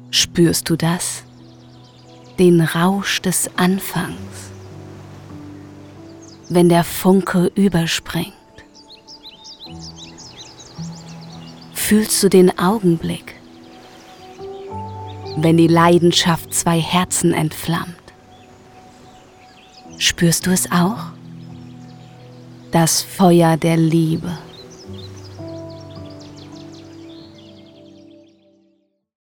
Spürst du das? Den Rausch des Anfangs, wenn der Funke überspringt? Fühlst du den Augenblick, wenn die Leidenschaft zwei Herzen entflammt? Spürst du es auch? Das Feuer der Liebe.